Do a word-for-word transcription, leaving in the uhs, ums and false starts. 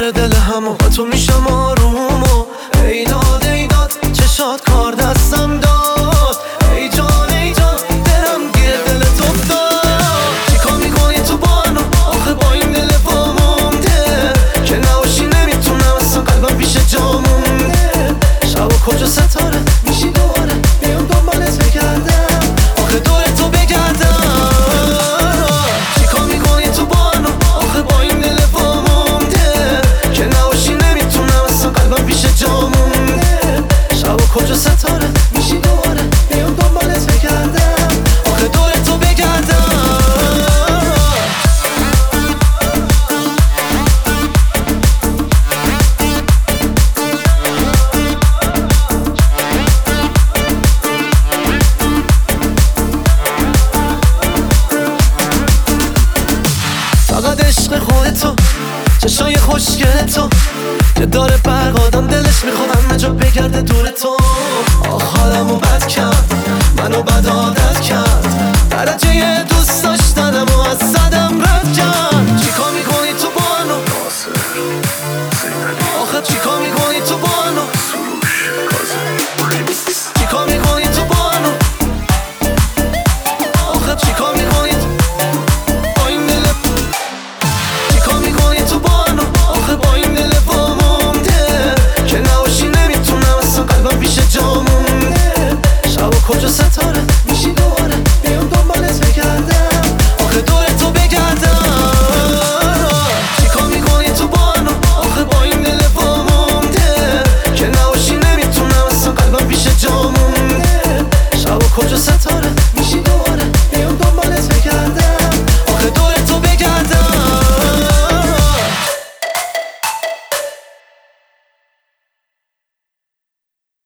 سر دل همو با تو میشم آروم و ای داد ای داد چشات کار دستم داد ای جان ای جان دلم گیر دلت افتاد چیکار میکنی تو با منو آخه با این دل با مونده که نباشی نمیتونم اصلا قلبم پیش جا مونده شب و کجا ستاره میشی دوباره بیام دنبالت بگردم آخه دور تو بگردم چیکار میکنی تو با منو آخه با این دل با مونده که نباشی نمیتونم اصلا قلبم پیش جا مونده شب و کجا ستاره میشی دوباره بیام دنبالت بگردم آخه دور تو بگردم فقط عشق خودتو چشای خوشگل تو که داره برق آدم دلش میخواد همه جا بگرده دور تو آخ حالمو بد کرد منو بد